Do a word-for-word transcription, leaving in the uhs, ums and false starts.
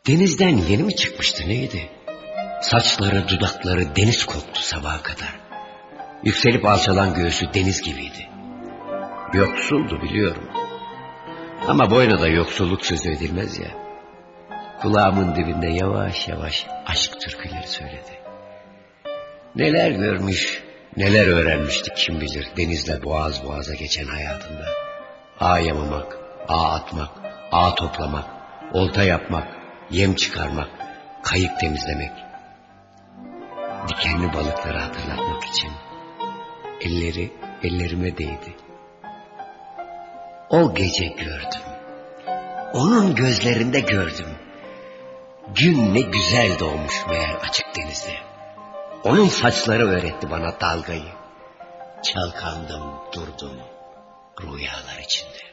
Denizden yeni mi çıkmıştı neydi? Saçları dudakları deniz koktu sabaha kadar. Yükselip alçalan göğsü deniz gibiydi. Yoksuldu biliyorum. Ama boyuna da yoksulluk sözü edilmez ya. Kulağımın dibinde yavaş yavaş aşk türküleri söyledi. Neler görmüş, neler öğrenmiştik kim bilir denizle boğaz boğaza geçen hayatında. Ağ yamamak, ağ atmak, ağ toplamak, olta yapmak, yem çıkarmak, kayık temizlemek. Dikenli balıkları hatırlatmak için elleri ellerime değdi. O gece gördüm. Onun gözlerinde gördüm. Gün ne güzel doğmuş meğer açık denizde. Onun saçları öğretti bana dalgayı. Çalkandım durdum rüyalar içinde.